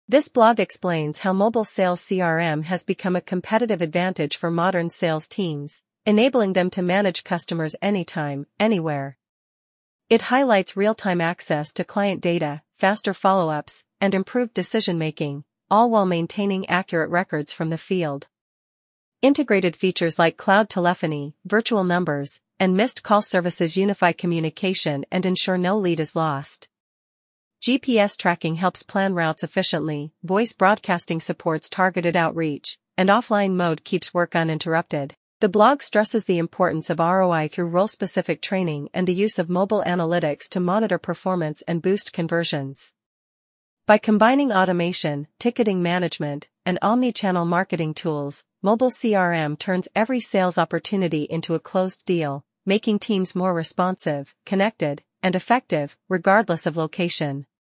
This blog explains how mobile sales CRM has become a competitive advantage for modern sales teams, enabling them to manage customers anytime, anywhere. It highlights real-time access to client data, faster follow-ups, and improved decision-making, all while maintaining accurate records from the field. Integrated features like cloud telephony, virtual numbers, and missed call services unify communication and ensure no lead is lost. GPS tracking helps plan routes efficiently, voice broadcasting supports targeted outreach, and offline mode keeps work uninterrupted. The blog stresses the importance of ROI through role-specific training and the use of mobile analytics to monitor performance and boost conversions. By combining automation, ticketing management, and omni-channel marketing tools, mobile CRM turns every sales opportunity into a closed deal, making teams more responsive, connected, and effective, regardless of location.